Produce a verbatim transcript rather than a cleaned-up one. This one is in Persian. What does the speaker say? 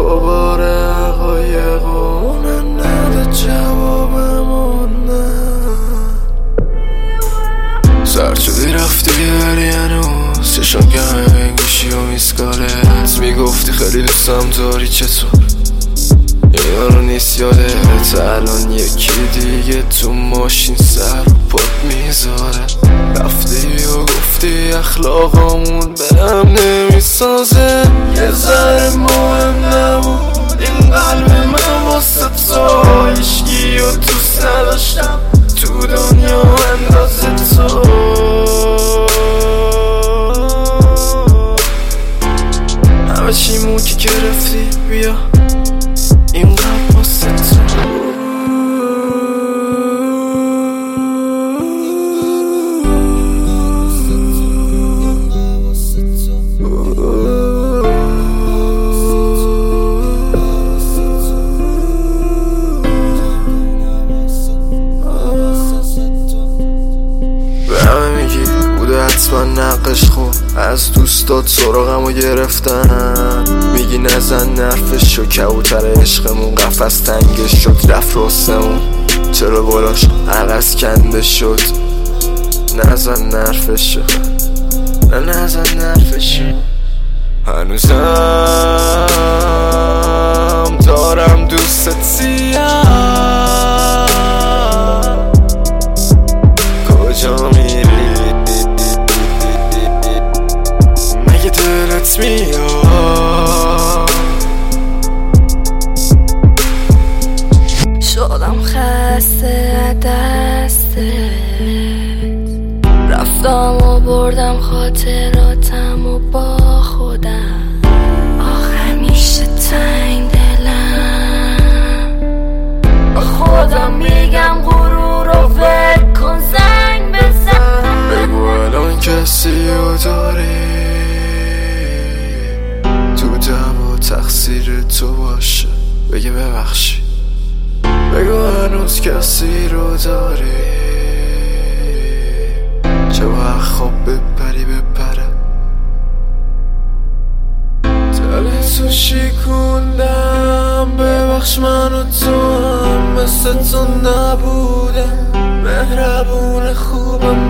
خباره حقایق و من نده جوابمون نه. سرد شدی رفتی بیاری هنوز چشم که همه گوشی و میسکالت میگفتی خیلی دوستم داری چطور یه یارو نیست یادت الان یکی دیگه تو ماشین سر و پات میذاره. رفتی و گفتی اخلاقامون به هم نمیسازه یه ذره مهم نبود این قلب من واسه تو عشقی و دوست نداشتم تو دنیا اندازه تو. همه چیمون که گرفتی بیا این قلب واسه تو. حتما نقش خون از دوستات سراغمو گرفتن میگی نزن نرفش شو کبوتر عشقمون قفس تنگش شد رفت راستمون چرا بالاش عقص کنده شد نزن نرفش شد نه نزن نرفش شد. هنوزم دارم دوستت سیام کجا میری دلت میاد شدم خسته دستت رفتم و بردم خاطراتم و با خودم آخه همیشه تنگ دلم خودم میگم غرور رو فکر کن زنگ بزن بگو الان کسی رو داری و تقصیر تو باشه بگه ببخشی بگو هنوز کسی رو داری چه وقت خواب بپری بپره دلتو شکوندم ببخش من و تو هم مثل تو نبودم مهربون خوبم